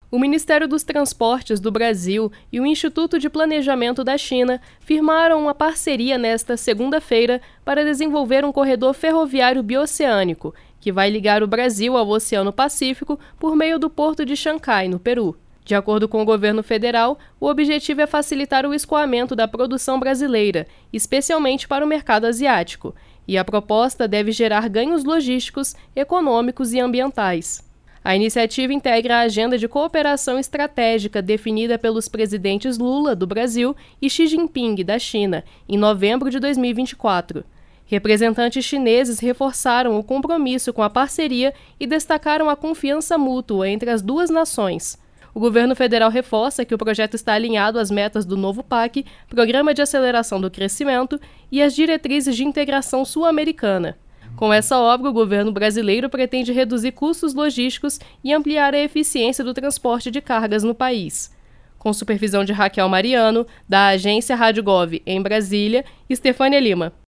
O Ministério dos Transportes do Brasil e o Instituto de Planejamento da China firmaram uma parceria nesta segunda-feira para desenvolver um corredor ferroviário bioceânico, que vai ligar o Brasil ao Oceano Pacífico por meio do porto de Xangai, no Peru. De acordo com o governo federal, o objetivo é facilitar o escoamento da produção brasileira, especialmente para o mercado asiático, e a proposta deve gerar ganhos logísticos, econômicos e ambientais. A iniciativa integra a agenda de cooperação estratégica definida pelos presidentes Lula, do Brasil, e Xi Jinping, da China, em novembro de 2024. Representantes chineses reforçaram o compromisso com a parceria e destacaram a confiança mútua entre as duas nações. O governo federal reforça que o projeto está alinhado às metas do novo PAC, Programa de Aceleração do Crescimento, e às diretrizes de integração sul-americana. Com essa obra, o governo brasileiro pretende reduzir custos logísticos e ampliar a eficiência do transporte de cargas no país. Com supervisão de Raquel Mariano, da agência Rádio Gov em Brasília, Estefânia Lima.